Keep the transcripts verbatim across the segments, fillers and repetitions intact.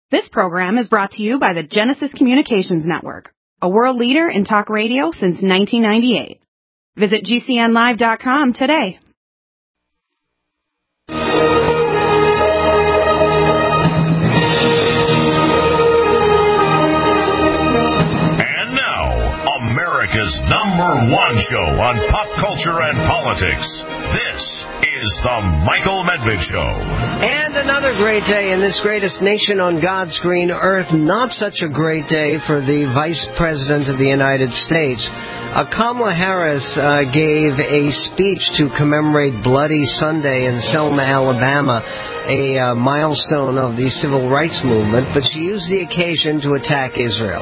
This program is brought to you by the Genesis Communications Network, a world leader in talk radio since nineteen ninety-eight. Visit G C N live dot com today. And now, America's number one show on pop culture and politics. This is the Michael Medved Show. And another great day in this greatest nation on God's green earth. Not such a great day for the Vice President of the United States. Uh, Kamala Harris uh, gave a speech to commemorate Bloody Sunday in Selma, Alabama, a uh, milestone of the civil rights movement, but she used the occasion to attack Israel.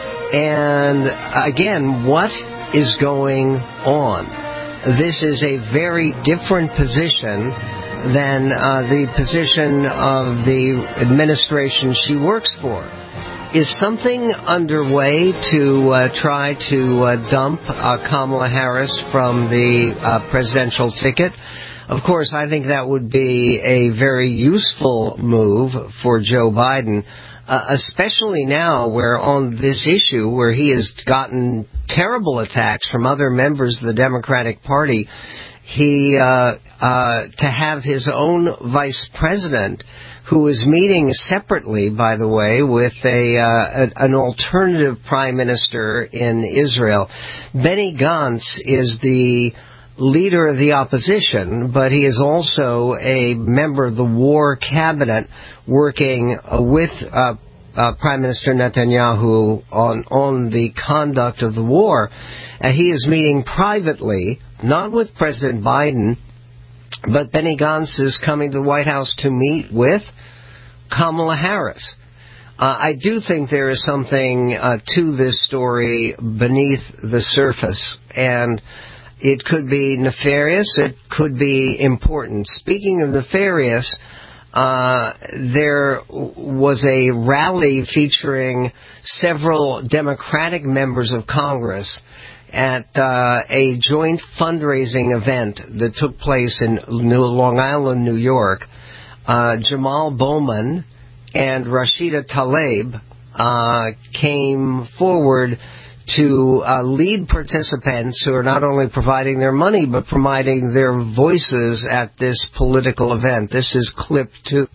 And again, what is going on? This is a very different position than uh, the position of the administration she works for. Is something underway to uh, try to uh, dump uh, Kamala Harris from the uh, presidential ticket? Of course, I think that would be a very useful move for Joe Biden, uh, especially now where on this issue where he has gotten terrible attacks from other members of the Democratic Party, he uh, uh, to have his own vice president, who is meeting separately, by the way, with a, uh, an alternative prime minister in Israel. Benny Gantz is the leader of the opposition, but he is also a member of the war cabinet working uh, with uh, uh, Prime Minister Netanyahu on, on the conduct of the war. Uh, he is meeting privately, not with President Biden, but Benny Gantz is coming to the White House to meet with Kamala Harris. Uh, I do think there is something uh, to this story beneath the surface, and it could be nefarious, it could be important. Speaking of nefarious, uh, there was a rally featuring several Democratic members of Congress at uh, a joint fundraising event that took place in New Long Island, New York. Uh, Jamal Bowman and Rashida Tlaib uh, came forward to uh, lead participants who are not only providing their money, but providing their voices at this political event. This is clip two.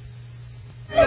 Free,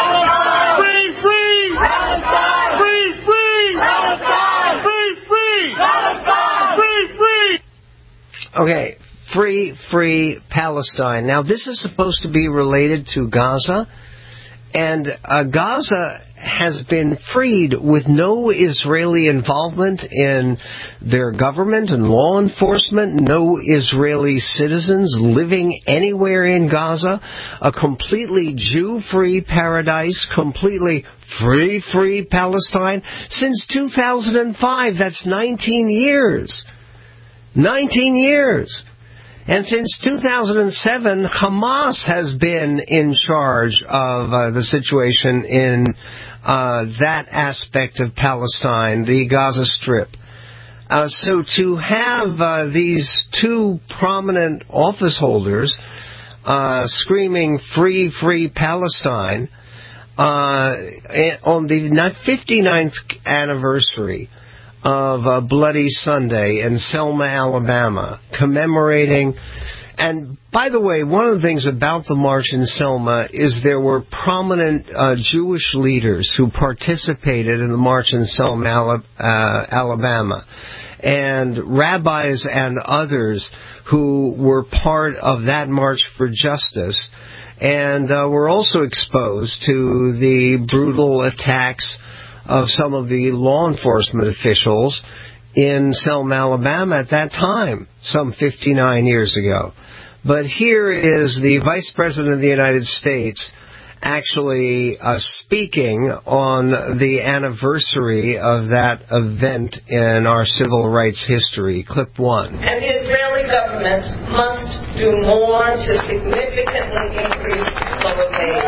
free! Palestine! Free, free! Palestine! Free, free! Palestine! Free, free! Okay, free, free Palestine. Now, this is supposed to be related to Gaza, and uh, Gaza has been freed with no Israeli involvement in their government and law enforcement, no Israeli citizens living anywhere in Gaza, a completely Jew-free paradise, completely free, free Palestine. Since two thousand five, that's nineteen years. nineteen years. And since two thousand seven, Hamas has been in charge of uh, the situation in uh, that aspect of Palestine, the Gaza Strip. Uh, so to have uh, these two prominent office holders uh, screaming free, free Palestine uh, on the fifty-ninth anniversary of uh, Bloody Sunday in Selma, Alabama, commemorating. And by the way, one of the things about the march in Selma is there were prominent uh, Jewish leaders who participated in the march in Selma, uh, Alabama, and rabbis and others who were part of that march for justice, and uh, were also exposed to the brutal attacks of some of the law enforcement officials in Selma, Alabama at that time, some fifty-nine years ago. But here is the Vice President of the United States actually uh, speaking on the anniversary of that event in our civil rights history. Clip one. And the Israeli government must do more to significantly increase lower aid.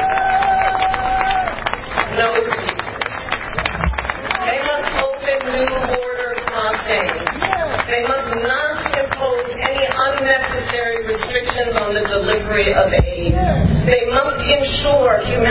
No, they must open new border crossings. They must not impose any unnecessary restrictions on the delivery of aid. They must ensure humanitarian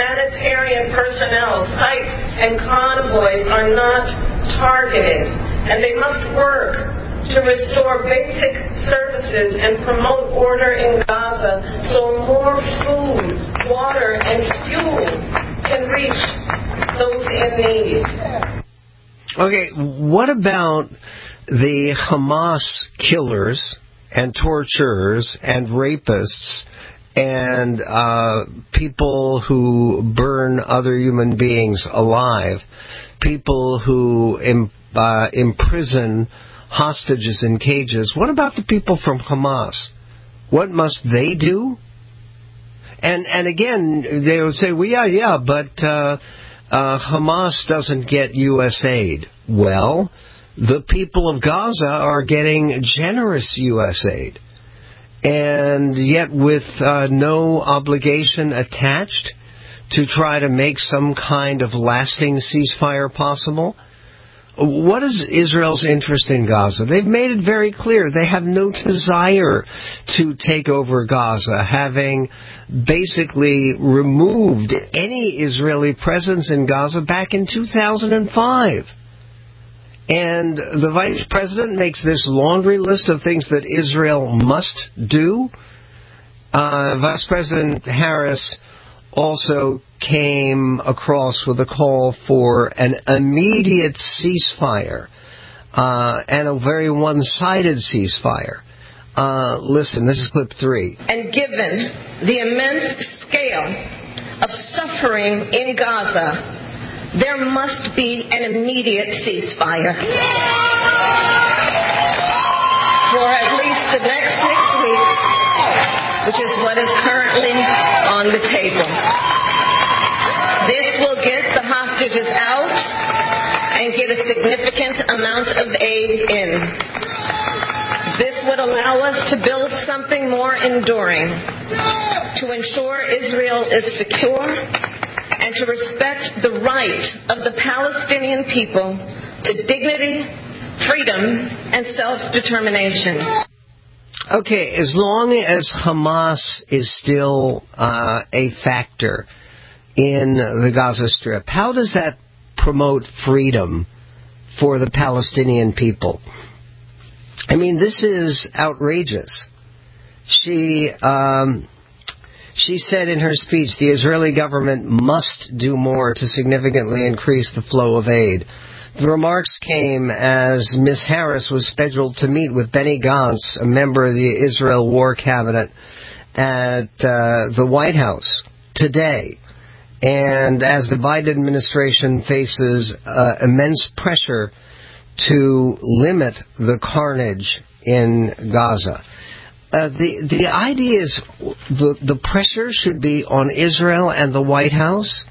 humanitarian personnel, sites, and convoys are not targeted, and they must work to restore basic services and promote order in Gaza so more food, water, and fuel can reach those in need. Okay, what about the Hamas killers and torturers and rapists and uh, people who burn other human beings alive, people who im- uh, imprison hostages in cages? What about the people from Hamas? What must they do? And and again, they would say, well, yeah, yeah, but uh, uh, Hamas doesn't get U S aid. Well, the people of Gaza are getting generous U S aid. And yet with uh, no obligation attached to try to make some kind of lasting ceasefire possible. What is Israel's interest in Gaza? They've made it very clear they have no desire to take over Gaza, having basically removed any Israeli presence in Gaza back in two thousand five. And the vice president makes this laundry list of things that Israel must do. Uh, Vice President Harris also came across with a call for an immediate ceasefire uh, and a very one-sided ceasefire. Uh, listen, this is clip three. And given the immense scale of suffering in Gaza, there must be an immediate ceasefire. For at least the next six weeks, which is what is currently on the table. This will get the hostages out and get a significant amount of aid in. This would allow us to build something more enduring, to ensure Israel is secure, and to respect the right of the Palestinian people to dignity, freedom, and self-determination. Okay, as long as Hamas is still uh, a factor in the Gaza Strip, how does that promote freedom for the Palestinian people? I mean, this is outrageous. She um, she said in her speech, the Israeli government must do more to significantly increase the flow of aid. The remarks came as Miz Harris was scheduled to meet with Benny Gantz, a member of the Israel War Cabinet, at uh, the White House today. And as the Biden administration faces uh, immense pressure to limit the carnage in Gaza, uh, the the idea is the the pressure should be on Israel and the White House,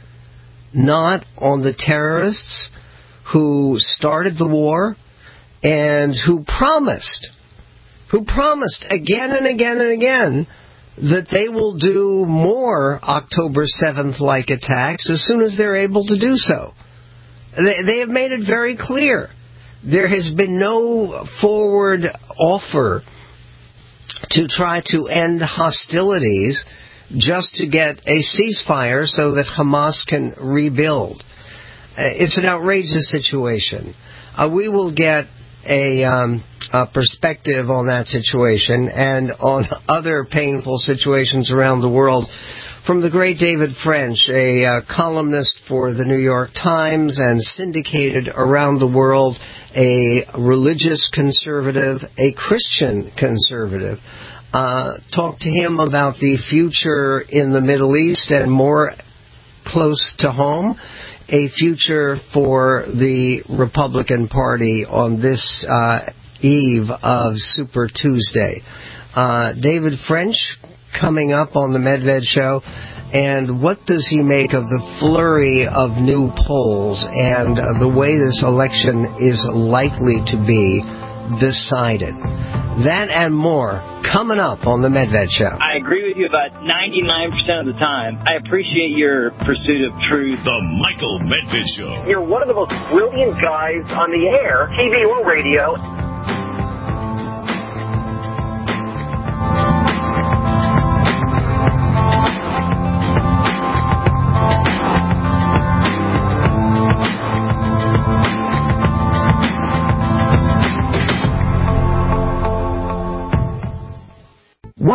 not on the terrorists who started the war and who promised, who promised again and again and again that they will do more October seventh-like attacks as soon as they're able to do so. They, they have made it very clear. There has been no forward offer to try to end hostilities just to get a ceasefire so that Hamas can rebuild. It's an outrageous situation. Uh, we will get a, um, a perspective on that situation and on other painful situations around the world from the great David French, a uh, columnist for the New York Times and syndicated around the world, a religious conservative, a Christian conservative. Uh, talk to him about the future in the Middle East and more close to home, a future for the Republican Party on this uh, eve of Super Tuesday. Uh, David French coming up on the Medved Show. And what does he make of the flurry of new polls and uh, the way this election is likely to be decided? That and more coming up on the Medved Show. I agree with you about ninety-nine percent of the time. I appreciate your pursuit of truth. The Michael Medved Show. You're one of the most brilliant guys on the air, T V or radio.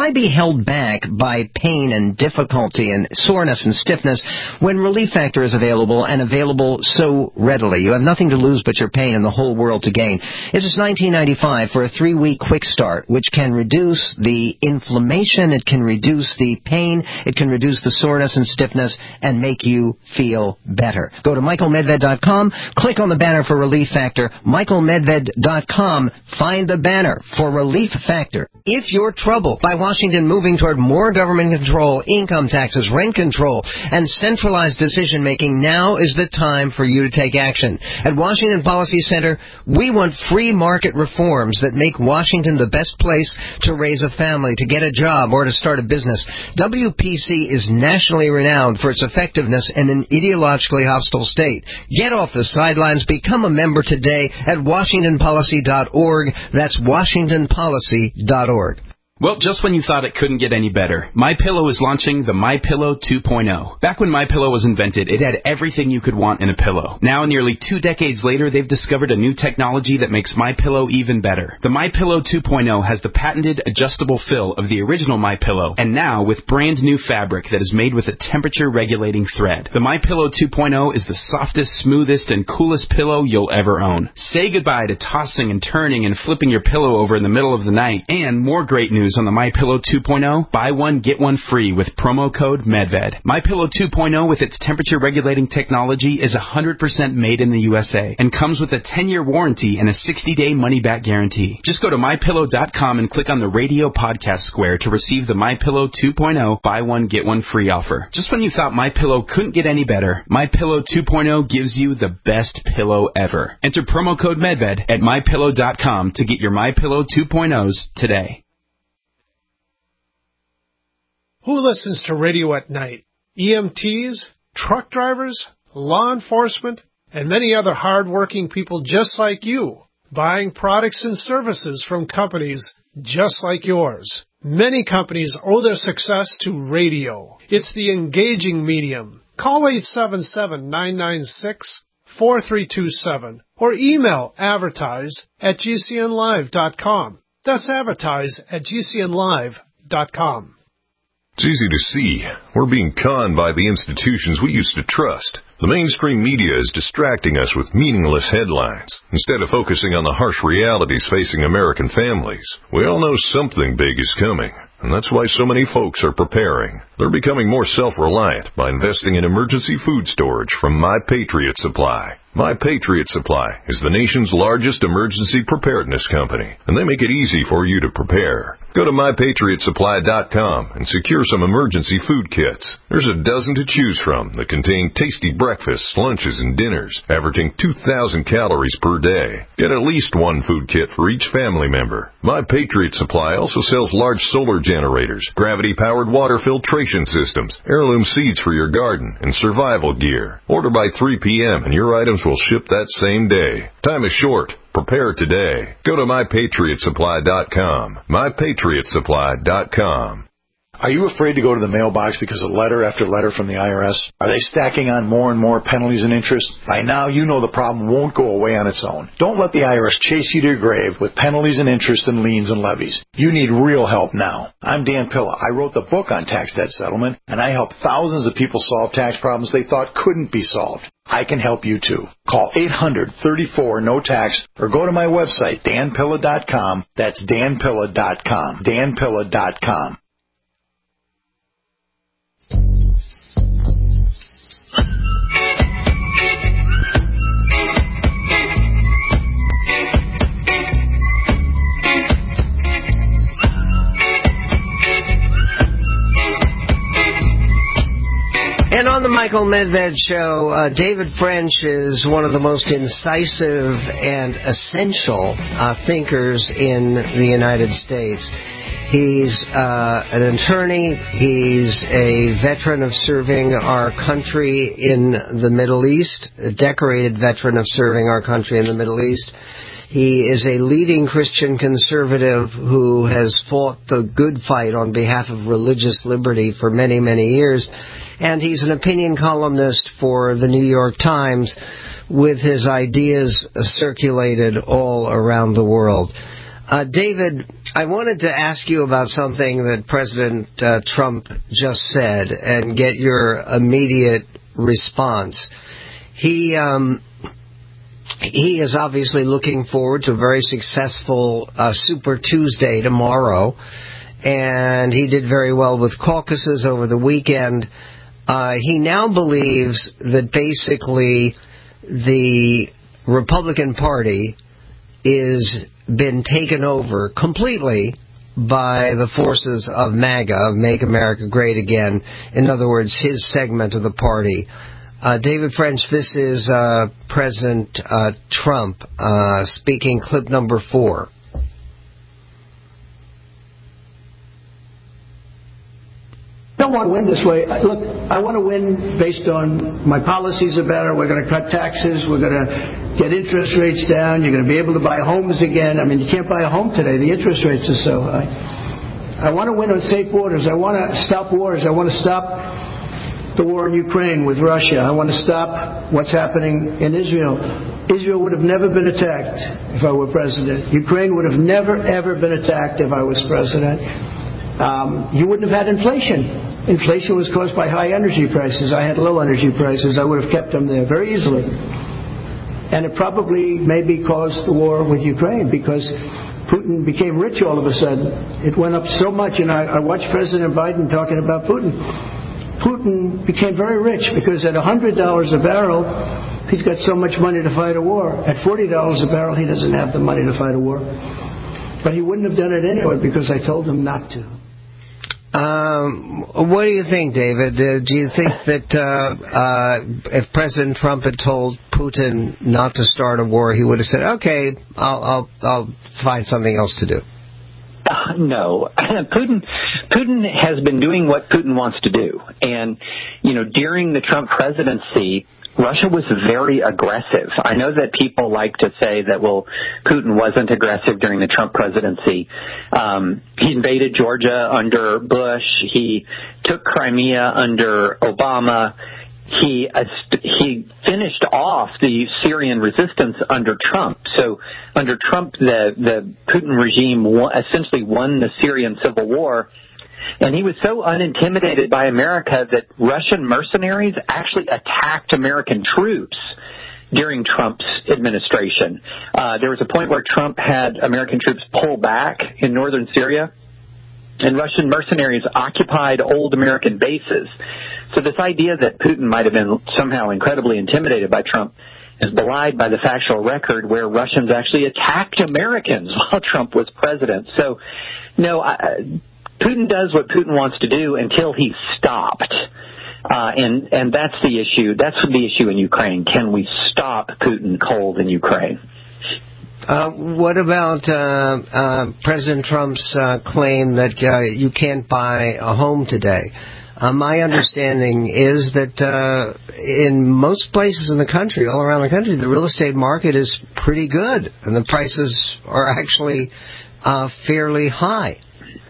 Why be held back by pain and difficulty and soreness and stiffness when Relief Factor is available and available so readily? You have nothing to lose but your pain and the whole world to gain. It's just nineteen ninety-five for a three-week quick start, which can reduce the inflammation, it can reduce the pain, it can reduce the soreness and stiffness, and make you feel better. Go to michael medved dot com, click on the banner for Relief Factor, michael medved dot com, find the banner for Relief Factor. If you're troubled by Washington moving toward more government control, income taxes, rent control, and centralized decision-making, now is the time for you to take action. At Washington Policy Center, we want free market reforms that make Washington the best place to raise a family, to get a job, or to start a business. W P C is nationally renowned for its effectiveness in an ideologically hostile state. Get off the sidelines. Become a member today at washington policy dot org. That's washington policy dot org. Well, just when you thought it couldn't get any better, MyPillow is launching the MyPillow two point oh. Back when MyPillow was invented, it had everything you could want in a pillow. Now, nearly two decades later, they've discovered a new technology that makes MyPillow even better. The MyPillow two point oh has the patented adjustable fill of the original MyPillow, and now with brand new fabric that is made with a temperature-regulating thread. The MyPillow two point oh is the softest, smoothest, and coolest pillow you'll ever own. Say goodbye to tossing and turning and flipping your pillow over in the middle of the night. And more great news on the MyPillow two point oh, buy one, get one free with promo code MEDVED. MyPillow two point oh with its temperature-regulating technology is one hundred percent made in the U S A and comes with a ten-year warranty and a sixty-day money-back guarantee. Just go to my pillow dot com and click on the radio podcast square to receive the MyPillow two point oh buy one, get one free offer. Just when you thought MyPillow couldn't get any better, MyPillow two point oh gives you the best pillow ever. Enter promo code MEDVED at my pillow dot com to get your MyPillow two point ohs today. Who listens to radio at night? E M Ts, truck drivers, law enforcement, and many other hard-working people just like you, buying products and services from companies just like yours. Many companies owe their success to radio. It's the engaging medium. Call eight seven seven, nine nine six, four three two seven or email advertise at g c n live dot com. That's advertise at g c n live dot com. It's easy to see. We're being conned by the institutions we used to trust. The mainstream media is distracting us with meaningless headlines, instead of focusing on the harsh realities facing American families. We all know something big is coming, and that's why so many folks are preparing. They're becoming more self-reliant by investing in emergency food storage from My Patriot Supply. My Patriot Supply is the nation's largest emergency preparedness company, and they make it easy for you to prepare. Go to my patriot supply dot com and secure some emergency food kits. There's a dozen to choose from that contain tasty breakfasts, lunches, and dinners, averaging two thousand calories per day. Get at least one food kit for each family member. My Patriot Supply also sells large solar generators, gravity-powered water filtration systems, heirloom seeds for your garden, and survival gear. Order by three p.m. and your items will ship that same day. Time is short. Prepare today. Go to my patriot supply dot com. my patriot supply dot com. Are you afraid to go to the mailbox because of letter after letter from the I R S? Are they stacking on more and more penalties and interest? By now, you know the problem won't go away on its own. Don't let the I R S chase you to your grave with penalties and interest and liens and levies. You need real help now. I'm Dan Pilla. I wrote the book on tax debt settlement, and I help thousands of people solve tax problems they thought couldn't be solved. I can help you too. Call eight hundred, thirty-four, no tax or go to my website, dan pilla dot com. That's dan pilla dot com. dan pilla dot com. And on the Michael Medved Show, uh, David French is one of the most incisive and essential uh, thinkers in the United States. He's uh, an attorney. He's a veteran of serving our country in the Middle East, a decorated veteran of serving our country in the Middle East. He is a leading Christian conservative who has fought the good fight on behalf of religious liberty for many, many years. And he's an opinion columnist for the New York Times with his ideas circulated all around the world. Uh, David, I wanted to ask you about something that President uh, Trump just said and get your immediate response. He um, he is obviously looking forward to a very successful uh, Super Tuesday tomorrow, and he did very well with caucuses over the weekend. Uh, he now believes that basically the Republican Party is been taken over completely by the forces of MAGA, of Make America Great Again. In other words, his segment of the party. Uh, David French, this is uh, President uh, Trump uh, speaking, clip number four. I don't want to win this way. Look, I want to win based on my policies are better. We're going to cut taxes. We're going to get interest rates down. You're going to be able to buy homes again. I mean, you can't buy a home today. The interest rates are so high. I want to win on safe borders. I want to stop wars. I want to stop the war in Ukraine with Russia. I want to stop what's happening in Israel. Israel would have never been attacked if I were president. Ukraine would have never, ever been attacked if I was president. Um, you wouldn't have had inflation. Inflation was caused by high energy prices. I had low energy prices. I would have kept them there very easily. And it probably maybe caused the war with Ukraine because Putin became rich all of a sudden. It went up so much, and I, I watched President Biden talking about Putin. Putin became very rich because at one hundred dollars a barrel, he's got so much money to fight a war. At forty dollars a barrel, he doesn't have the money to fight a war. But he wouldn't have done it anyway because I told him not to. Um, what do you think, David? Uh, do you think that uh, uh, if President Trump had told Putin not to start a war, he would have said, "Okay, I'll I'll, I'll find something else to do"? Uh, no, Putin. Putin has been doing what Putin wants to do, and you know, during the Trump presidency, Russia was very aggressive. I know that people like to say that, well, Putin wasn't aggressive during the Trump presidency. Um, he invaded Georgia under Bush. He took Crimea under Obama. He uh, he finished off the Syrian resistance under Trump. So under Trump, the, the Putin regime won, essentially won the Syrian civil war. And he was so unintimidated by America that Russian mercenaries actually attacked American troops during Trump's administration. Uh, there was a point where Trump had American troops pull back in northern Syria, and Russian mercenaries occupied old American bases. So this idea that Putin might have been somehow incredibly intimidated by Trump is belied by the factual record where Russians actually attacked Americans while Trump was president. So, no, I... Putin does what Putin wants to do until he's stopped. Uh, and, and that's the issue. That's the issue in Ukraine. Can we stop Putin cold in Ukraine? Uh, what about uh, uh, President Trump's uh, claim that uh, you can't buy a home today? Uh, my understanding is that uh, in most places in the country, all around the country, the real estate market is pretty good, and the prices are actually uh, fairly high.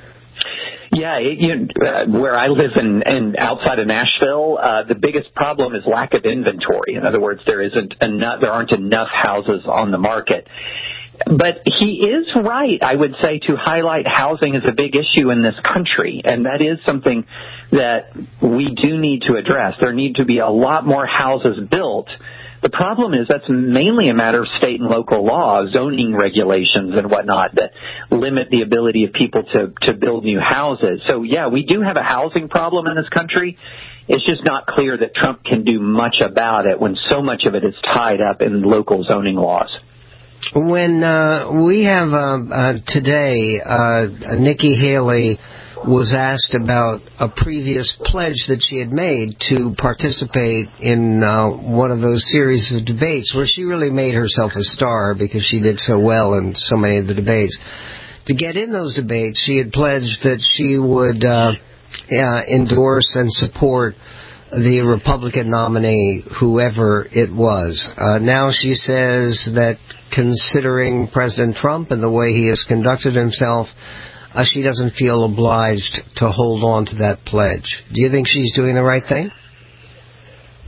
Yeah, it, you know, uh, where I live in, in outside of Nashville, uh, the biggest problem is lack of inventory. In other words, there isn't enough, there aren't enough houses on the market. But he is right, I would say, to highlight housing as a big issue in this country, and that is something that we do need to address. There need to be a lot more houses built. The problem is that's mainly a matter of state and local law, zoning regulations and whatnot that limit the ability of people to, to build new houses. So, yeah, we do have a housing problem in this country. It's just not clear that Trump can do much about it when so much of it is tied up in local zoning laws. When uh, we have uh, uh, today, uh, Nikki Haley was asked about a previous pledge that she had made to participate in uh, one of those series of debates where she really made herself a star because she did so well in so many of the debates. To get in those debates, she had pledged that she would uh, uh, endorse and support the Republican nominee, whoever it was. Uh, now she says that considering President Trump and the way he has conducted himself, Uh, she doesn't feel obliged to hold on to that pledge. Do you think she's doing the right thing?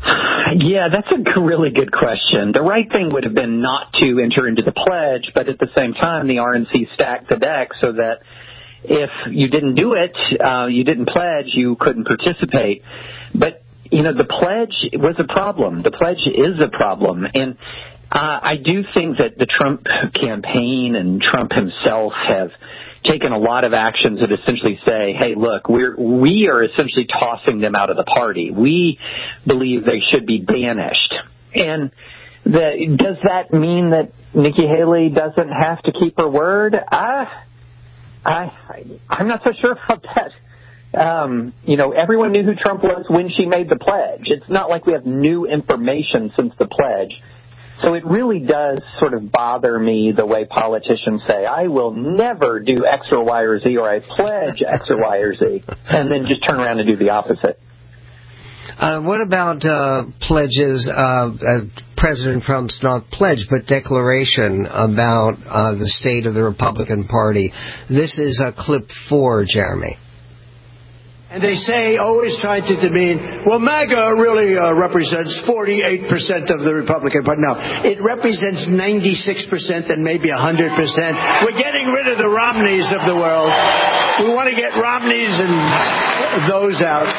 Yeah, that's a really good question. The right thing would have been not to enter into the pledge, but at the same time, the R N C stacked the deck so that if you didn't do it, uh, you didn't pledge, you couldn't participate. But, you know, the pledge was a problem. The pledge is a problem. And uh, I do think that the Trump campaign and Trump himself have taken a lot of actions that essentially say, hey, look, we're, we are essentially tossing them out of the party. We believe they should be banished. And the, does that mean that Nikki Haley doesn't have to keep her word? I, I, I'm not so sure about that. Um, you know, everyone knew who Trump was when she made the pledge. It's not like we have new information since the pledge. So it really does sort of bother me the way politicians say, I will never do X or Y or Z, or I pledge X or Y or Z, and then just turn around and do the opposite. Uh, what about uh, pledges, uh, uh, President Trump's not pledge, but declaration about uh, the state of the Republican Party? This is uh, clip four, Jeremy. And they say, always trying to demean, well, MAGA really uh, represents forty-eight percent of the Republican Party. No, it represents ninety-six percent and maybe one hundred percent. We're getting rid of the Romneys of the world. We want to get Romneys and those out.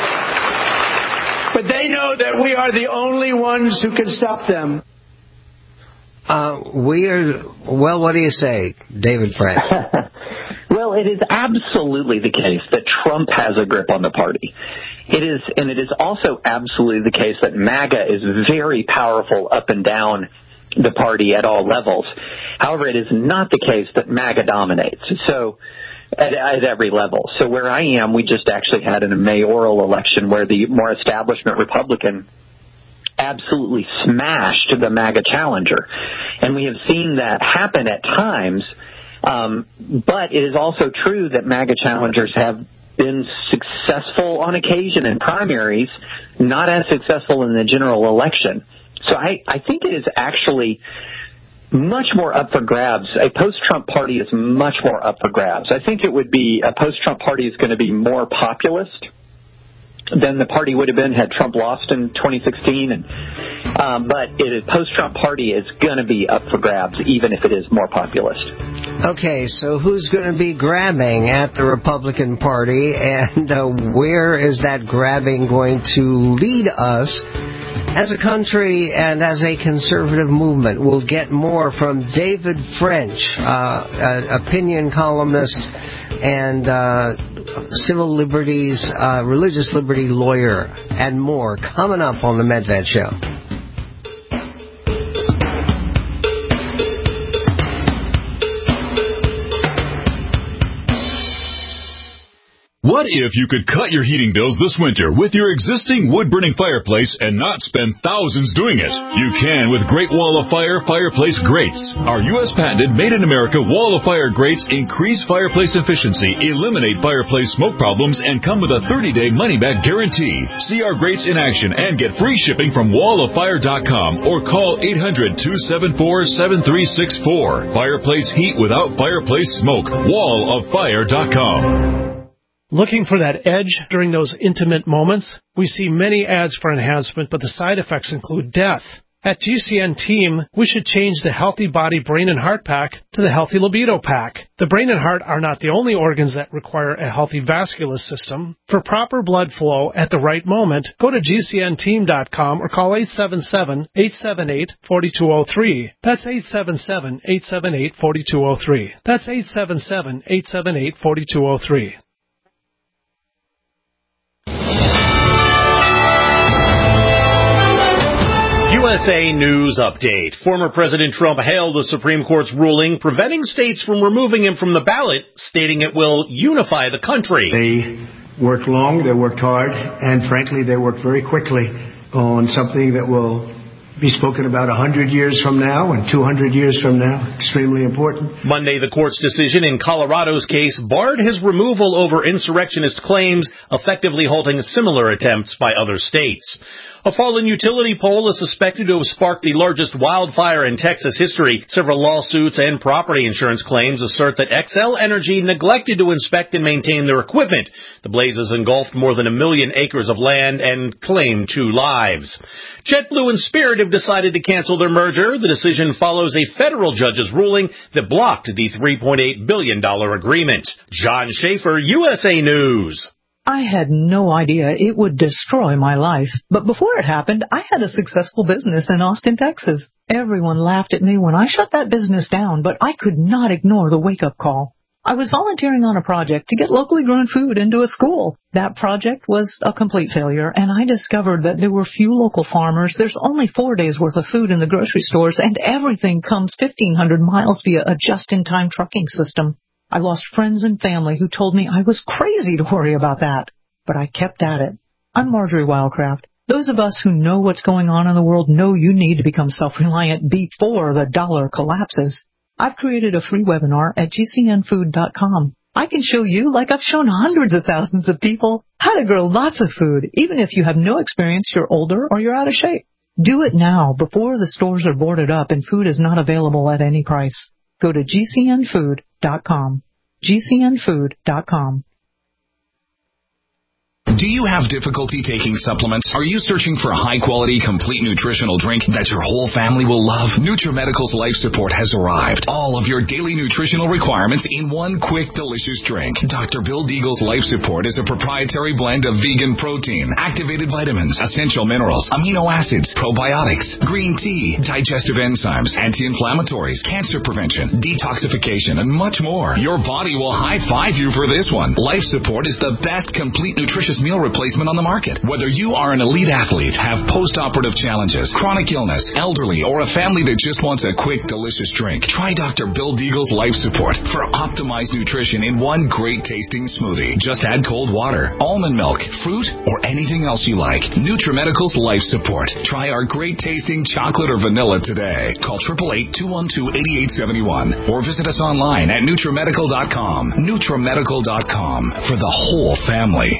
But they know that we are the only ones who can stop them. Uh, we are, well, what do you say, David French? Well, it is absolutely the case that Trump has a grip on the party. It is, and it is also absolutely the case that MAGA is very powerful up and down the party at all levels. However, it is not the case that MAGA dominates. So, at, at every level. So where I am, we just actually had a mayoral election where the more establishment Republican absolutely smashed the MAGA challenger. And we have seen that happen at times. Um, but it is also true that MAGA challengers have been successful on occasion in primaries, not as successful in the general election. So I, I think it is actually much more up for grabs. A post-Trump party is much more up for grabs. I think it would be, a post-Trump party is going to be more populist than the party would have been had Trump lost in twenty sixteen. And, um, but it is, post-Trump party is going to be up for grabs, even if it is more populist. Okay, so who's going to be grabbing at the Republican Party, and uh, where is that grabbing going to lead us as a country and as a conservative movement? We'll get more from David French, uh, an opinion columnist and uh, civil liberties, uh, religious liberty lawyer, and more coming up on the Medved Show. What if you could cut your heating bills this winter with your existing wood-burning fireplace and not spend thousands doing it? You can with Great Wall of Fire Fireplace Grates. Our U S patented made-in-America Wall of Fire grates increase fireplace efficiency, eliminate fireplace smoke problems, and come with a thirty-day money-back guarantee. See our grates in action and get free shipping from wall of fire dot com or call eight hundred, two seven four, seven three six four. Fireplace heat without fireplace smoke. wall of fire dot com. Looking for that edge during those intimate moments? We see many ads for enhancement, but the side effects include death. At G C N Team, we should change the Healthy Body, Brain, and Heart Pack to the Healthy Libido Pack. The brain and heart are not the only organs that require a healthy vascular system. For proper blood flow at the right moment, go to G C N team dot com or call eight seven seven, eight seven eight, four two zero three. That's eight seven seven, eight seven eight, four two zero three. That's eight seven seven, eight seven eight, four two zero three. U S A News Update. Former President Trump hailed the Supreme Court's ruling preventing states from removing him from the ballot, stating it will unify the country. They worked long, they worked hard, and frankly, they worked very quickly on something that will be spoken about one hundred years from now and two hundred years from now. Extremely important. Monday, the court's decision in Colorado's case barred his removal over insurrectionist claims, effectively halting similar attempts by other states. A fallen utility pole is suspected to have sparked the largest wildfire in Texas history. Several lawsuits and property insurance claims assert that Xcel Energy neglected to inspect and maintain their equipment. The blazes engulfed more than a million acres of land and claimed two lives. JetBlue and Spirit have decided to cancel their merger. The decision follows a federal judge's ruling that blocked the three point eight billion dollars agreement. John Schaefer, U S A News. I had no idea it would destroy my life. But before it happened, I had a successful business in Austin, Texas. Everyone laughed at me when I shut that business down, but I could not ignore the wake-up call. I was volunteering on a project to get locally grown food into a school. That project was a complete failure, and I discovered that there were few local farmers. There's only four days' worth of food in the grocery stores, and everything comes fifteen hundred miles via a just-in-time trucking system. I lost friends and family who told me I was crazy to worry about that. But I kept at it. I'm Marjorie Wildcraft. Those of us who know what's going on in the world know you need to become self-reliant before the dollar collapses. I've created a free webinar at G C N food dot com. I can show you, like I've shown hundreds of thousands of people, how to grow lots of food, even if you have no experience, you're older, or you're out of shape. Do it now before the stores are boarded up and food is not available at any price. Go to G C N food dot com. G C N food dot com. Do you have difficulty taking supplements? Are you searching for a high-quality, complete nutritional drink that your whole family will love? NutriMedical's Life Support has arrived. All of your daily nutritional requirements in one quick, delicious drink. Doctor Bill Deagle's Life Support is a proprietary blend of vegan protein, activated vitamins, essential minerals, amino acids, probiotics, green tea, digestive enzymes, anti-inflammatories, cancer prevention, detoxification, and much more. Your body will high-five you for this one. Life Support is the best complete nutritious meal replacement on the market. Whether you are an elite athlete, have post-operative challenges, chronic illness, elderly, or a family that just wants a quick, delicious drink, try Doctor Bill Deagle's Life Support for optimized nutrition in one great tasting smoothie. Just add cold water, almond milk, fruit, or anything else you like. NutriMedical's Life Support. Try our great tasting chocolate or vanilla today. Call eight eight eight, two one two, eight eight seven one or visit us online at NutriMedical dot com. NutriMedical dot com for the whole family.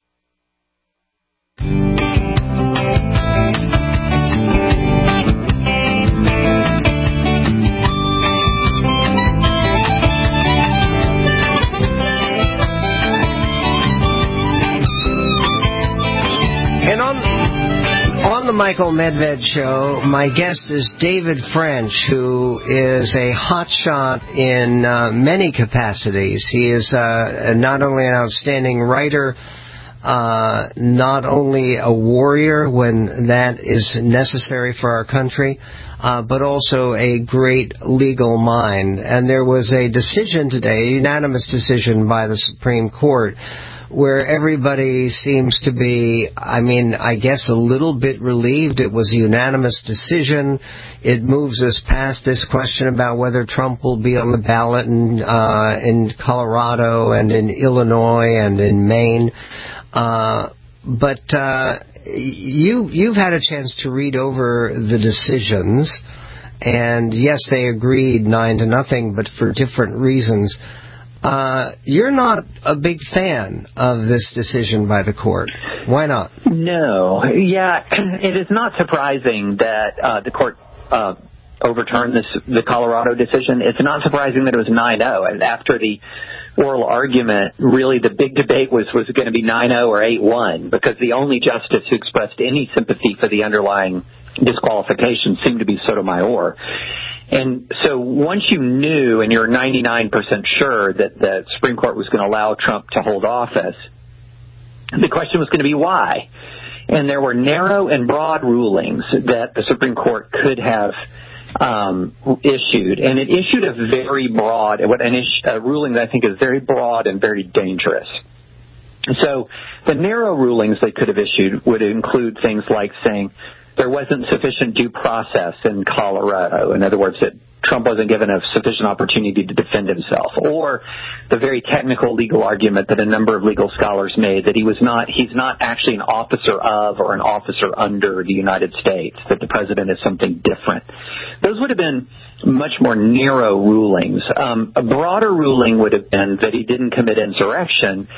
And on, on the Michael Medved Show, my guest is David French, who is a hotshot in uh, many capacities. He is uh, not only an outstanding writer, uh, not only a warrior when that is necessary for our country, uh, but also a great legal mind. And there was a decision today, a unanimous decision by the Supreme Court, where everybody seems to be, I mean, I guess a little bit relieved. It was a unanimous decision. It moves us past this question about whether Trump will be on the ballot in, uh, in Colorado and in Illinois and in Maine. Uh, but uh, you, you've had a chance to read over the decisions, and yes, they agreed nine to nothing, but for different reasons. Uh, you're not a big fan of this decision by the court. Why not? No. Yeah, it is not surprising that uh, the court uh, overturned this, the Colorado decision. It's not surprising that it was nine oh. And after the oral argument, really the big debate was, was it going to be nine oh or eight one? Because the only justice who expressed any sympathy for the underlying disqualification seemed to be Sotomayor. And so once you knew and you're ninety-nine percent sure that the Supreme Court was going to allow Trump to hold office, the question was going to be why. And there were narrow and broad rulings that the Supreme Court could have um, issued. And it issued a very broad, an issue, a ruling that I think is very broad and very dangerous. So the narrow rulings they could have issued would include things like saying there wasn't sufficient due process in Colorado. In other words, that Trump wasn't given a sufficient opportunity to defend himself, or the very technical legal argument that a number of legal scholars made that he was not, he's not actually an officer of or an officer under the United States, that the president is something different. Those would have been much more narrow rulings. Um, a broader ruling would have been that he didn't commit insurrection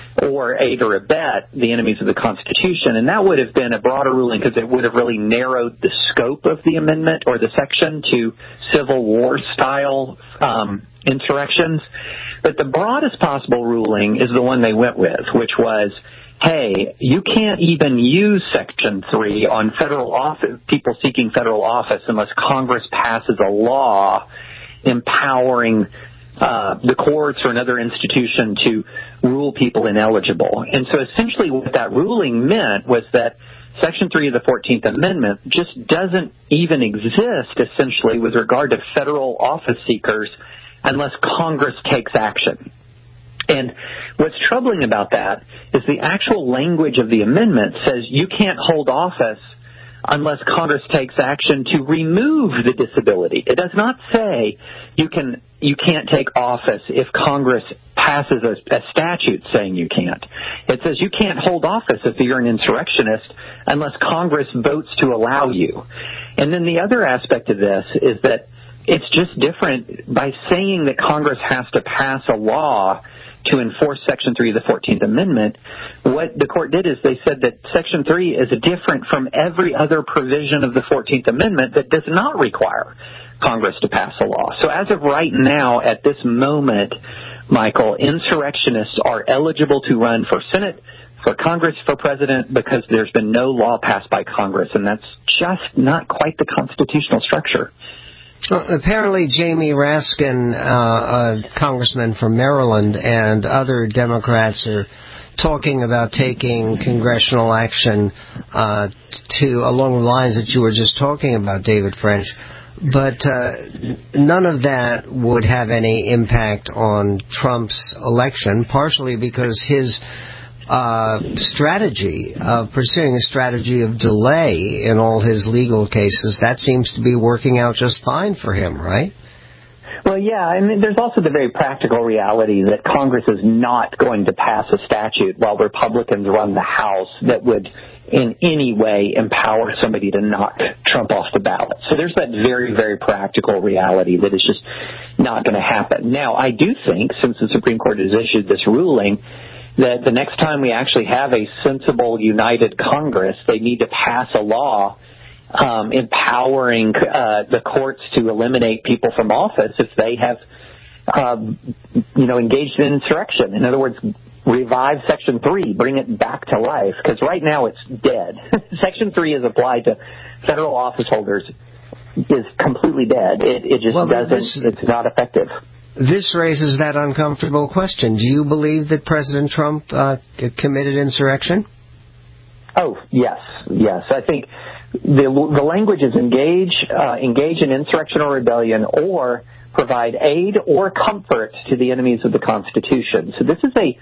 or aid or abet the enemies of the Constitution, and that would have been a broader ruling because it would have really narrowed the scope of the amendment or the section to Civil War style um, insurrections. But the broadest possible ruling is the one they went with, which was, hey, you can't even use Section three on federal office, people seeking federal office unless Congress passes a law empowering uh, the courts or another institution to rule people ineligible. And so essentially what that ruling meant was that Section three of the fourteenth Amendment just doesn't even exist, essentially, with regard to federal office seekers unless Congress takes action. And what's troubling about that is the actual language of the amendment says you can't hold office unless Congress takes action to remove the disability. It does not say you can you can't take office if Congress passes a, a statute saying you can't. It says you can't hold office if you're an insurrectionist unless Congress votes to allow you. And then the other aspect of this is that it's just different by saying that Congress has to pass a law to enforce Section three of the fourteenth Amendment. What the court did is they said that Section three is different from every other provision of the fourteenth Amendment that does not require Congress to pass a law. So as of right now, at this moment, Michael, insurrectionists are eligible to run for Senate, for Congress, for president, because there's been no law passed by Congress, and that's just not quite the constitutional structure. Well, apparently, Jamie Raskin, uh, a congressman from Maryland, and other Democrats are talking about taking congressional action uh, to along the lines that you were just talking about, David French. But uh, none of that would have any impact on Trump's election, partially because his uh, strategy of pursuing a strategy of delay in all his legal cases, that seems to be working out just fine for him, right? Well, yeah, and there's also the very practical reality that Congress is not going to pass a statute while Republicans run the House that would in any way empower somebody to knock Trump off the ballot. So there's that very, very practical reality that is just not going to happen. Now, I do think, since the Supreme Court has issued this ruling, that the next time we actually have a sensible, united Congress, they need to pass a law um, empowering uh, the courts to eliminate people from office if they have, um, you know, engaged in insurrection. In other words, revive Section three, bring it back to life, because right now it's dead. Section three is applied to federal office holders is completely dead. It, it just well, doesn't, this, it's not effective. This raises that uncomfortable question. Do you believe that President Trump uh, committed insurrection? Oh, yes, yes. I think the, the language is engage, uh, engage in insurrection or rebellion, or provide aid or comfort to the enemies of the Constitution. So this is a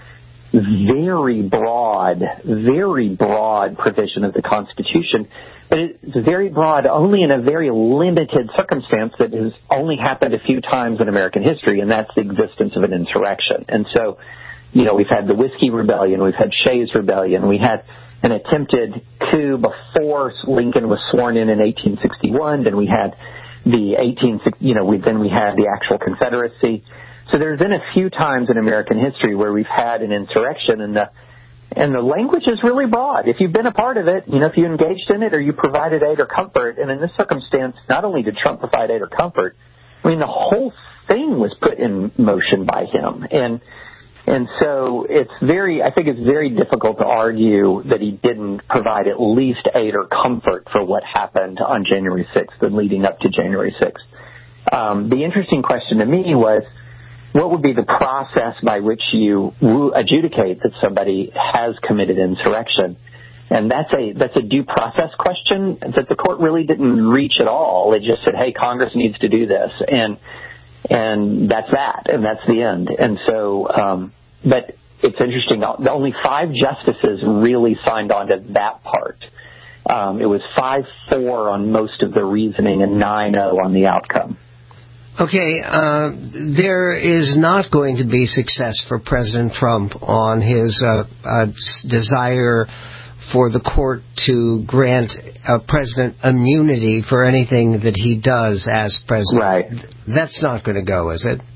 very broad, very broad provision of the Constitution, but it's very broad only in a very limited circumstance that has only happened a few times in American history, and that's the existence of an insurrection. And so, you know, we've had the Whiskey Rebellion, we've had Shays Rebellion, we had an attempted coup before Lincoln was sworn in in eighteen sixty-one, then we had the eighteen, you know, we, then we had the actual Confederacy. So there's been a few times in American history where we've had an insurrection, and the and the language is really broad. If you've been a part of it, you know, if you engaged in it or you provided aid or comfort, and in this circumstance, not only did Trump provide aid or comfort, I mean, the whole thing was put in motion by him. And and so it's very, I think it's very difficult to argue that he didn't provide at least aid or comfort for what happened on January sixth and leading up to January sixth. Um, the interesting question to me was, what would be the process by which you adjudicate that somebody has committed insurrection? And that's a that's a due process question that the court really didn't reach at all. It just said, hey, Congress needs to do this, and and that's that, and that's the end. And so, um, but it's interesting. Only five justices really signed on to that part. Um, it was five four on most of the reasoning and nine oh on the outcome. Okay, uh, there is not going to be success for President Trump on his uh, uh, desire for the court to grant a president immunity for anything that he does as president. Right. That's not going to go, is it?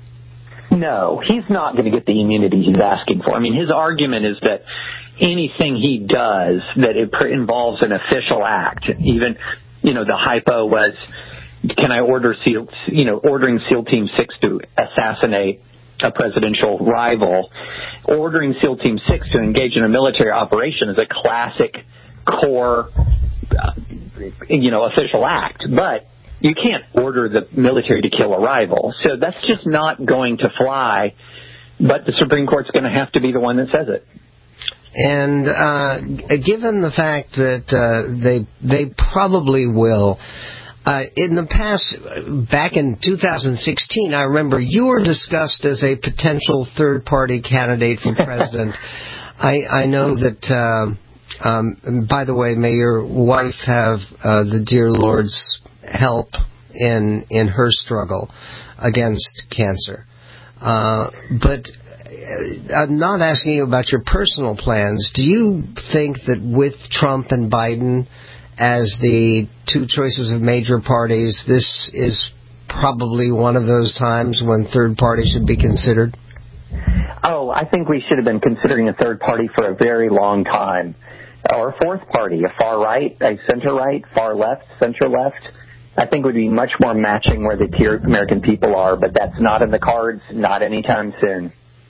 No, he's not going to get the immunity he's asking for. I mean, his argument is that anything he does that it involves an official act, even, you know, the hypo was, can I order SEAL, you know, ordering SEAL Team six to assassinate a presidential rival? Ordering SEAL Team six to engage in a military operation is a classic core, uh, you know, official act. But you can't order the military to kill a rival. So that's just not going to fly. But the Supreme Court's going to have to be the one that says it. And uh, given the fact that uh, they they probably will. Uh, in the past, back in two thousand sixteen, I remember you were discussed as a potential third-party candidate for president. I, I know that, uh, um, by the way, may your wife have uh, the dear Lord's help in in her struggle against cancer. Uh, but I'm not asking you about your personal plans. Do you think that with Trump and Biden as the two choices of major parties, this is probably one of those times when third party should be considered? Oh, I think we should have been considering a third party for a very long time. Or a fourth party, a far right, a center right, far left, center left. I think would be much more matching where the American people are, but that's not in the cards, not anytime soon.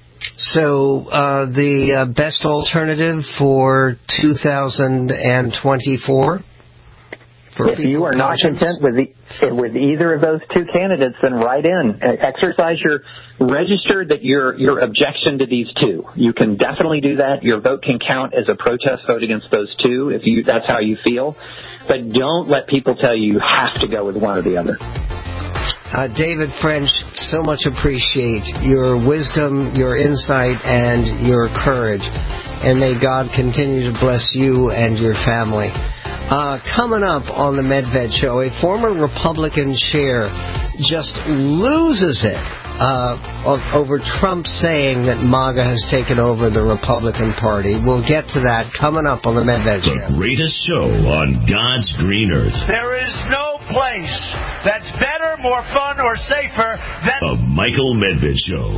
So uh, the uh, best alternative for two thousand twenty-four? If you are not content with the, with either of those two candidates, then write in. Exercise your, register that your your objection to these two. You can definitely do that. Your vote can count as a protest vote against those two if you that's how you feel. But don't let people tell you you have to go with one or the other. Uh, David French, so much appreciate your wisdom, your insight, and your courage. And may God continue to bless you and your family. Uh, coming up on the Medved Show, a former Republican chair just loses it uh, over Trump saying that MAGA has taken over the Republican Party. We'll get to that coming up on the Medved Show. The greatest show on God's green earth. There is no place that's better, more fun, or safer than The Michael Medved Show.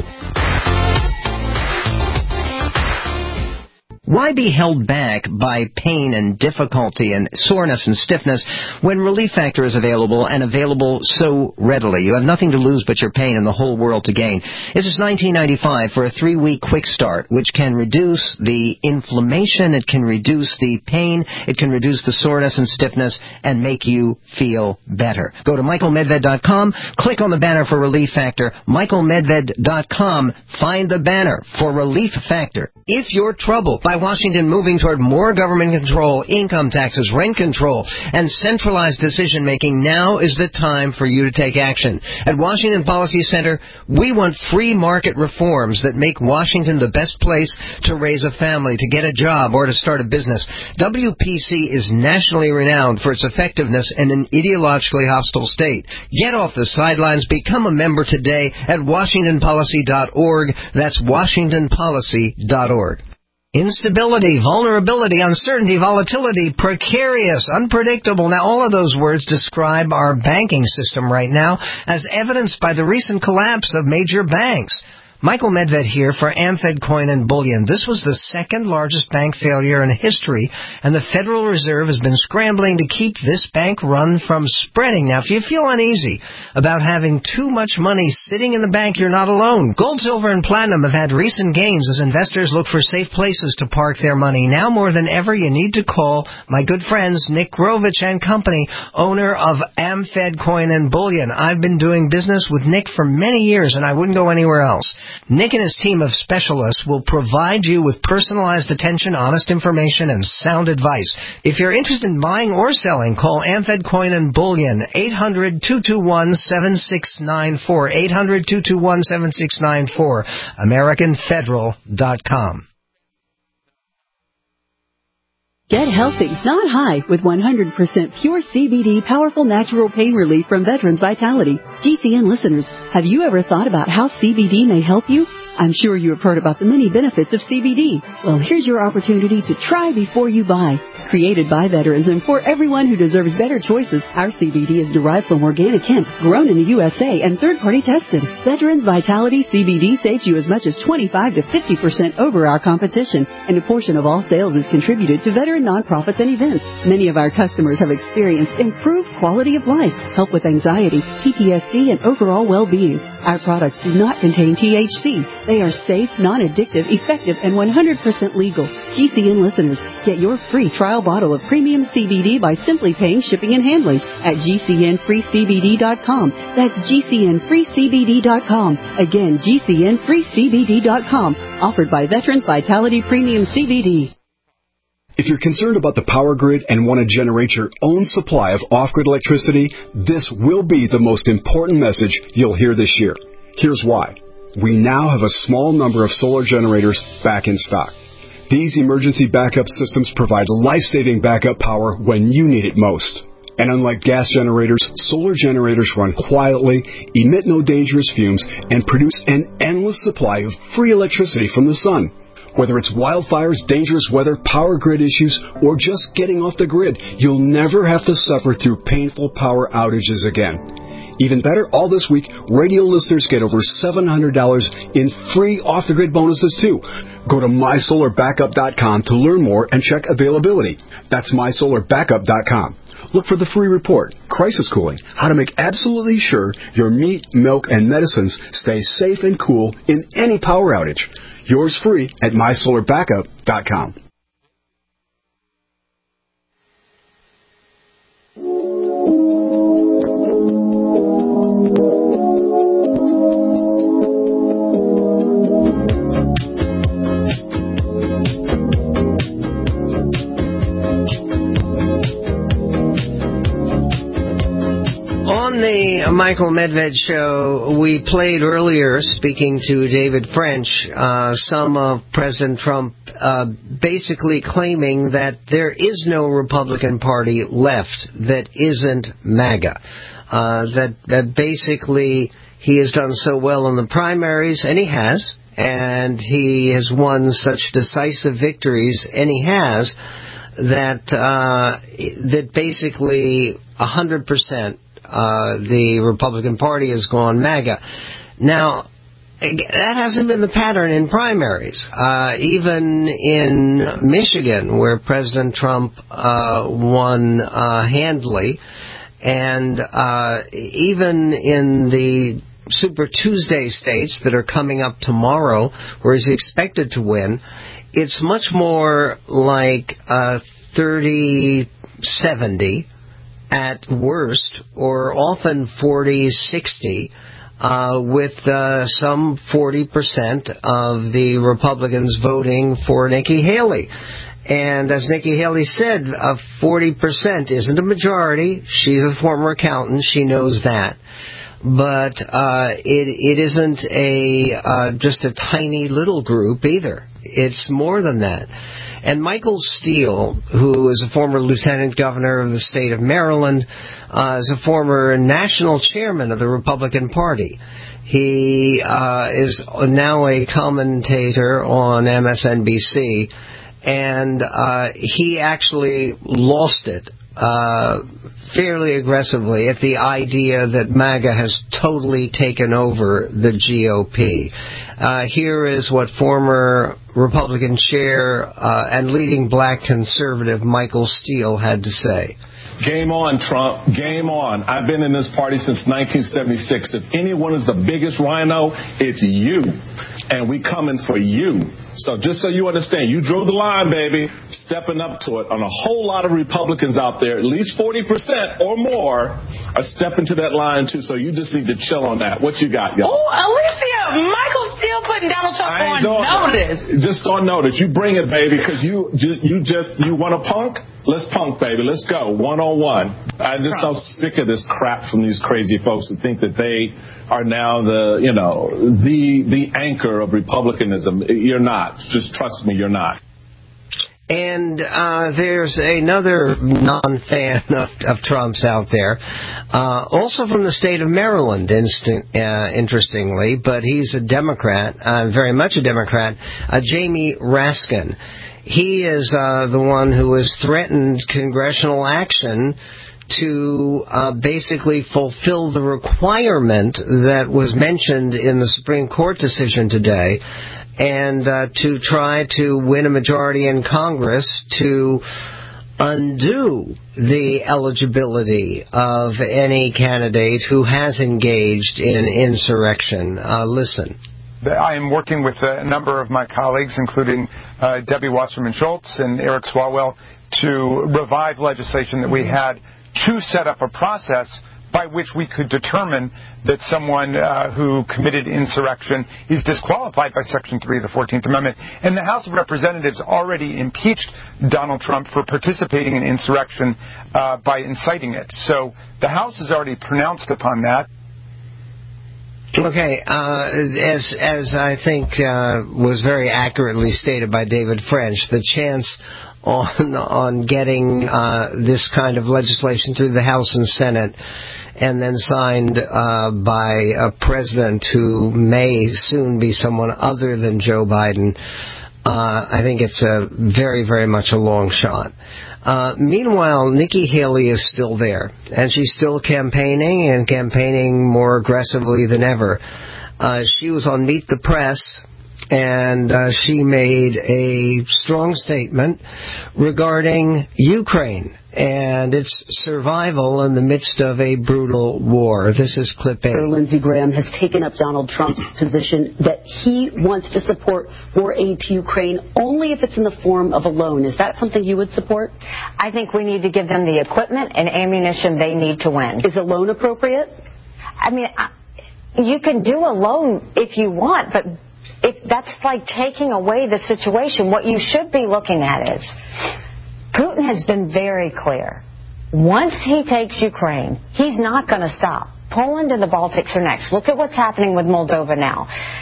Why be held back by pain and difficulty and soreness and stiffness when Relief Factor is available and available so readily? You have nothing to lose but your pain and the whole world to gain. This is nineteen ninety-five for a three-week quick start, which can reduce the inflammation, it can reduce the pain, it can reduce the soreness and stiffness, and make you feel better. Go to michael medved dot com, click on the banner for Relief Factor, michael medved dot com, find the banner for Relief Factor. If you're troubled by Washington moving toward more government control, income taxes, rent control, and centralized decision-making, now is the time for you to take action. At Washington Policy Center, we want free market reforms that make Washington the best place to raise a family, to get a job, or to start a business. W P C is nationally renowned for its effectiveness in an ideologically hostile state. Get off the sidelines. Become a member today at washington policy dot org. That's washington policy dot org. Instability, vulnerability, uncertainty, volatility, precarious, unpredictable. Now, all of those words describe our banking system right now, as evidenced by the recent collapse of major banks. Michael Medved here for AmFed Coin and Bullion. This was the second largest bank failure in history, and the Federal Reserve has been scrambling to keep this bank run from spreading. Now, if you feel uneasy about having too much money sitting in the bank, you're not alone. Gold, silver, and platinum have had recent gains as investors look for safe places to park their money. Now more than ever, you need to call my good friends Nick Grovich and Company, owner of AmFed Coin and Bullion. I've been doing business with Nick for many years, and I wouldn't go anywhere else. Nick and his team of specialists will provide you with personalized attention, honest information, and sound advice. If you're interested in buying or selling, call AmFed Coin and Bullion, eight hundred, two two one, seven six nine four, eight hundred, two two one, seven six nine four, american federal dot com. Get healthy, not high, with one hundred percent pure C B D powerful natural pain relief from Veterans Vitality. G C N listeners, have you ever thought about how C B D may help you? I'm sure you have heard about the many benefits of C B D. Well, here's your opportunity to try before you buy. Created by veterans and for everyone who deserves better choices, our C B D is derived from organic hemp, grown in the U S A and third-party tested. Veterans Vitality C B D saves you as much as twenty-five to fifty percent over our competition, and a portion of all sales is contributed to veteran nonprofits and events. Many of our customers have experienced improved quality of life, help with anxiety, P T S D, and overall well-being. Our products do not contain T H C. They are safe, non-addictive, effective, and one hundred percent legal. G C N listeners, get your free trial bottle of premium C B D by simply paying shipping and handling at G C N free C B D dot com. That's G C N free C B D dot com. Again, G C N free C B D dot com. Offered by Veterans Vitality Premium C B D. If you're concerned about the power grid and want to generate your own supply of off-grid electricity, this will be the most important message you'll hear this year. Here's why. We now have a small number of solar generators back in stock. These emergency backup systems provide life-saving backup power when you need it most. And unlike gas generators, solar generators run quietly, emit no dangerous fumes, and produce an endless supply of free electricity from the sun. Whether it's wildfires, dangerous weather, power grid issues, or just getting off the grid, you'll never have to suffer through painful power outages again. Even better, all this week, radio listeners get over seven hundred dollars in free off-the-grid bonuses, too. Go to my solar backup dot com to learn more and check availability. That's my solar backup dot com. Look for the free report, Crisis Cooling, how to make absolutely sure your meat, milk, and medicines stay safe and cool in any power outage. Yours free at my solar backup dot com. On the Michael Medved show, we played earlier, speaking to David French, uh, some of President Trump uh, basically claiming that there is no Republican Party left that isn't MAGA. Uh, that, that basically he has done so well in the primaries, and he has, and he has won such decisive victories, and he has, that, uh, that basically one hundred percent Uh, the Republican Party has gone MAGA. Now, that hasn't been the pattern in primaries. Uh, even in Michigan, where President Trump uh, won uh, handily, and uh, even in the Super Tuesday states that are coming up tomorrow, where he's expected to win, it's much more like uh, thirty seventy at worst, or often forty sixty, uh, with uh, some forty percent of the Republicans voting for Nikki Haley. And as Nikki Haley said, uh, forty percent isn't a majority. She's a former accountant. She knows that. But uh, it, it isn't a uh, just a tiny little group either. It's more than that. And Michael Steele, who is a former lieutenant governor of the state of Maryland, uh, is a former national chairman of the Republican Party. He uh, is now a commentator on M S N B C, and uh, he actually lost it uh, fairly aggressively at the idea that MAGA has totally taken over the G O P. Uh, here is what former Republican chair uh, and leading black conservative Michael Steele had to say. Game on, Trump. Game on. I've been in this party since nineteen seventy-six. If anyone is the biggest rhino, it's you. And we coming for you. So just so you understand, you drew the line, baby, stepping up to it. On a whole lot of Republicans out there, at least forty percent or more are stepping to that line, too. So you just need to chill on that. What you got, y'all? Oh, Alicia, Michael Steele putting Donald Trump on notice. Just on notice. You bring it, baby, because you, you just, you want a punk? Let's punk, baby. Let's go. One on one. I'm just so sick of this crap from these crazy folks that think that they are now the, you know, the the anchor of republicanism. You're not. Just trust me, you're not. And uh, there's another non-fan of, of Trump's out there, uh, also from the state of Maryland, instant, uh, interestingly, but he's a Democrat, uh, very much a Democrat, uh, Jamie Raskin. He is uh, the one who has threatened congressional action to uh, basically fulfill the requirement that was mentioned in the Supreme Court decision today, and uh, to try to win a majority in Congress to undo the eligibility of any candidate who has engaged in insurrection. Uh, listen. I am working with a number of my colleagues, including uh, Debbie Wasserman Schultz and Eric Swalwell, to revive legislation that we had to set up a process by which we could determine that someone uh, who committed insurrection is disqualified by Section three of the fourteenth Amendment. And the House of Representatives already impeached Donald Trump for participating in insurrection uh, by inciting it. So the House has already pronounced upon that. Okay, uh, as as I think uh, was very accurately stated by David French, the chance on on getting uh, this kind of legislation through the House and Senate and then signed uh, by a president who may soon be someone other than Joe Biden, uh, I think it's a very, very much a long shot. Uh, meanwhile, Nikki Haley is still there, and she's still campaigning and campaigning more aggressively than ever. Uh, she was on Meet the Press, and uh, she made a strong statement regarding Ukraine and its survival in the midst of a brutal war. This is clip eight. Lindsey Graham has taken up Donald Trump's position that he wants to support more aid to Ukraine only if it's in the form of a loan. Is that something you would support? I think we need to give them the equipment and ammunition they need to win. Is a loan appropriate? I mean, you can do a loan if you want, but if that's like taking away the situation. What you should be looking at is Putin has been very clear. Once he takes Ukraine, he's not going to stop. Poland and the Baltics are next. Look at what's happening with Moldova now.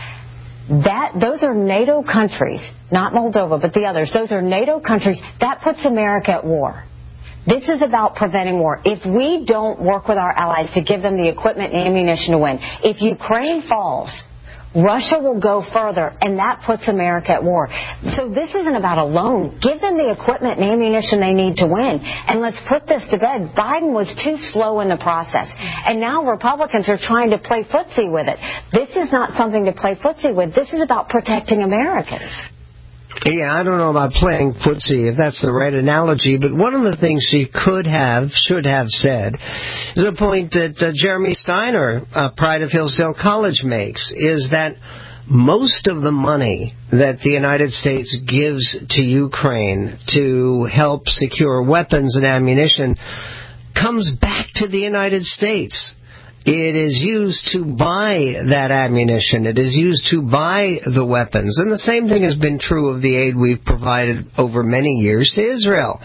That those are NATO countries, not Moldova, but the others. Those are NATO countries. That puts America at war. This is about preventing war. If we don't work with our allies to give them the equipment and ammunition to win, if Ukraine falls, Russia will go further, and that puts America at war. So this isn't about a loan. Give them the equipment and ammunition they need to win, and let's put this to bed. Biden was too slow in the process, and now Republicans are trying to play footsie with it. This is not something to play footsie with. This is about protecting Americans. Yeah, I don't know about playing footsie, if that's the right analogy, but one of the things she could have, should have said, is a point that uh, Jeremy Steiner, uh, Pride of Hillsdale College, makes, is that most of the money that the United States gives to Ukraine to help secure weapons and ammunition comes back to the United States. It is used to buy that ammunition. It is used to buy the weapons. And the same thing has been true of the aid we've provided over many years to Israel.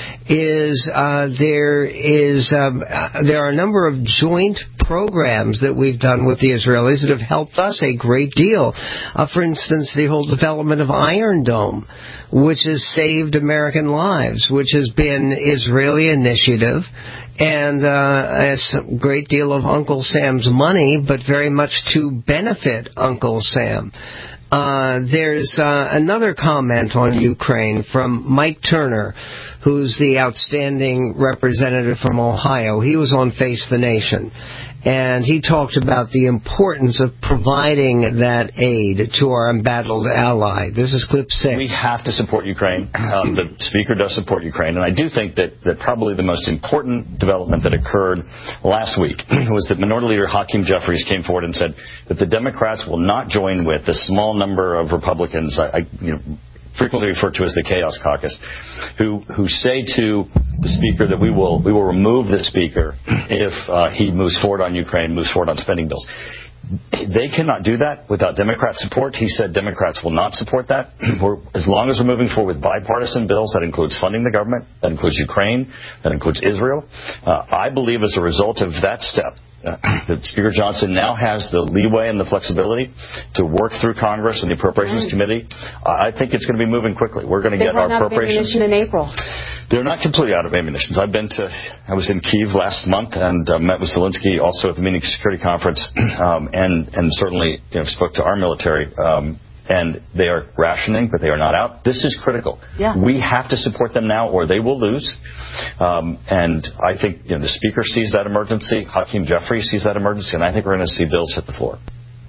Is uh, there is um, uh, there are a number of joint programs that we've done with the Israelis that have helped us a great deal. Uh, for instance, the whole development of Iron Dome, which has saved American lives, which has been Israeli initiative. And uh, a great deal of Uncle Sam's money, but very much to benefit Uncle Sam. Uh, there's uh, another comment on Ukraine from Mike Turner, who's the outstanding representative from Ohio. He was on Face the Nation, and he talked about the importance of providing that aid to our embattled ally. This is clip six. We have to support Ukraine. Um, the Speaker does support Ukraine, and I do think that, that probably the most important development that occurred last week was that Minority Leader Hakeem Jeffries came forward and said that the Democrats will not join with the small number of Republicans, I, I you know, frequently referred to as the Chaos Caucus, who who say to the Speaker that we will we will remove the Speaker if uh, he moves forward on Ukraine, moves forward on spending bills. They cannot do that without Democrat support. He said Democrats will not support that. We're, as long as we're moving forward with bipartisan bills, that includes funding the government, that includes Ukraine, that includes Israel. Uh, I believe as a result of that step, uh, that Speaker Johnson now has the leeway and the flexibility to work through Congress and the Appropriations right. Committee. Uh, I think it's going to be moving quickly. We're going to get our appropriations. They run out of ammunition in April. They're not completely out of ammunition. I've been to, I was in Kyiv last month and uh, met with Zelensky also at the Munich Security Conference, um, and and certainly you know, spoke to our military. Um, and they are rationing, but they are not out. This is critical. Yeah. We have to support them now, or they will lose. Um, and I think you know, the Speaker sees that emergency, Hakeem Jeffries sees that emergency, and I think we're going to see bills hit the floor.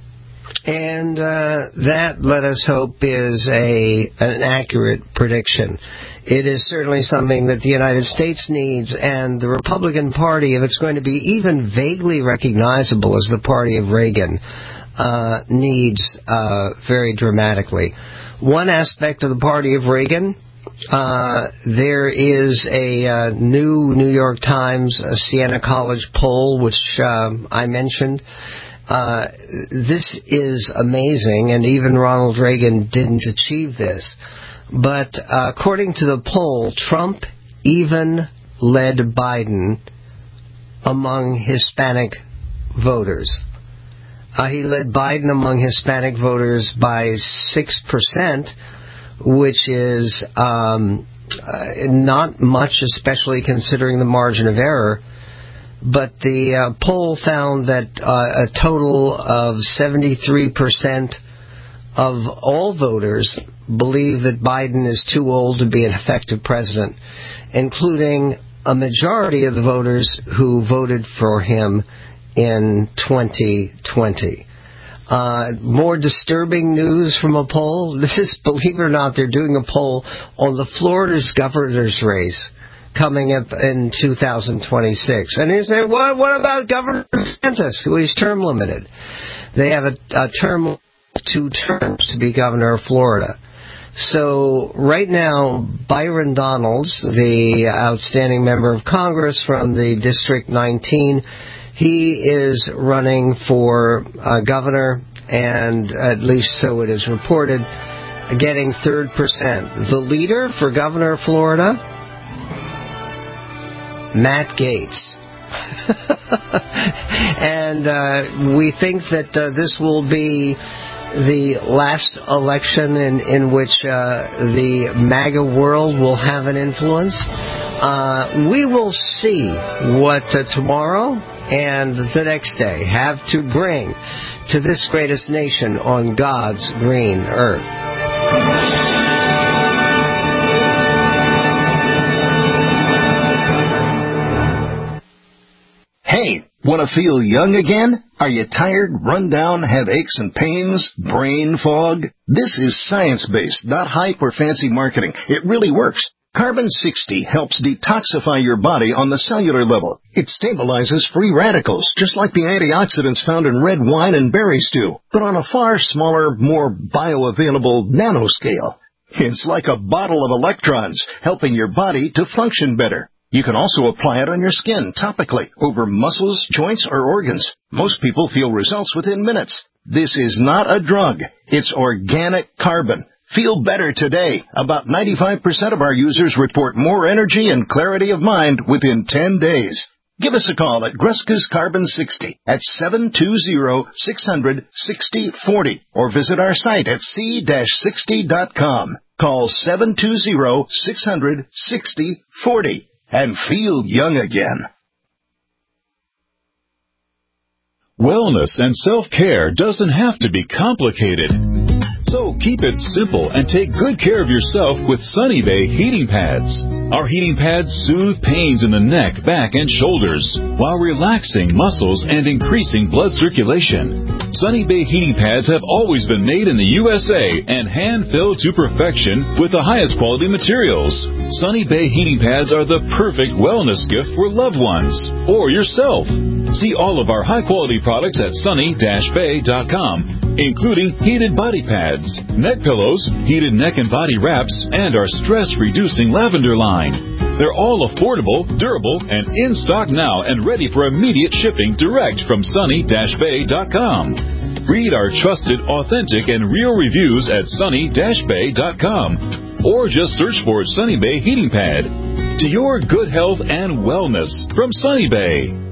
And uh, that, let us hope, is a an accurate prediction. It is certainly something that the United States needs, and the Republican Party, if it's going to be even vaguely recognizable as the party of Reagan, uh, needs uh, very dramatically. One aspect of the party of Reagan, uh, there is a uh, new New York Times uh, Siena College poll, which uh, I mentioned. Uh, this is amazing, and even Ronald Reagan didn't achieve this. But uh, according to the poll, Trump even led Biden among Hispanic voters. Uh, he led Biden among Hispanic voters by six percent, which is um, uh, not much, especially considering the margin of error. But the uh, poll found that uh, a total of seventy-three percent of all voters believe that Biden is too old to be an effective president, including a majority of the voters who voted for him in twenty twenty. Uh, more disturbing news from a poll. This is, believe it or not, they're doing a poll on the Florida's governor's race coming up in two thousand twenty-six. And you say, what, what about Governor DeSantis, who is term limited? They have a, a term of two terms to be governor of Florida. So right now, Byron Donalds, the outstanding member of Congress from the District nineteen, he is running for uh, governor, and at least so it is reported, getting third percent. The leader for governor of Florida, Matt Gaetz. And uh, we think that uh, this will be the last election in, in which uh, the MAGA world will have an influence. Uh, we will see what uh, tomorrow and the next day have to bring to this greatest nation on God's green earth. Hey, want to feel young again? Are you tired, run down, have aches and pains, brain fog? This is science-based, not hype or fancy marketing. It really works. Carbon sixty helps detoxify your body on the cellular level. It stabilizes free radicals, just like the antioxidants found in red wine and berries do, but on a far smaller, more bioavailable nanoscale. It's like a bottle of electrons, helping your body to function better. You can also apply it on your skin topically, over muscles, joints, or organs. Most people feel results within minutes. This is not a drug. It's organic carbon. Feel better today. About ninety-five percent of our users report more energy and clarity of mind within ten days. Give us a call at Gruska's Carbon sixty at seven two zero, six hundred, sixty forty or visit our site at c sixty dot com. Call seven two zero, six hundred, sixty forty and feel young again. Wellness and self-care doesn't have to be complicated. So keep it simple and take good care of yourself with Sunny Bay heating pads. Our heating pads soothe pains in the neck, back, and shoulders while relaxing muscles and increasing blood circulation. Sunny Bay heating pads have always been made in the U S A and hand-filled to perfection with the highest quality materials. Sunny Bay heating pads are the perfect wellness gift for loved ones or yourself. See all of our high-quality products at sunny dash bay dot com. including heated body pads, neck pillows, heated neck and body wraps, and our stress-reducing lavender line. They're all affordable, durable, and in stock now and ready for immediate shipping direct from sunny dash bay dot com. Read our trusted, authentic, and real reviews at sunny dash bay dot com or just search for Sunny Bay Heating Pad. To your good health and wellness from Sunny Bay.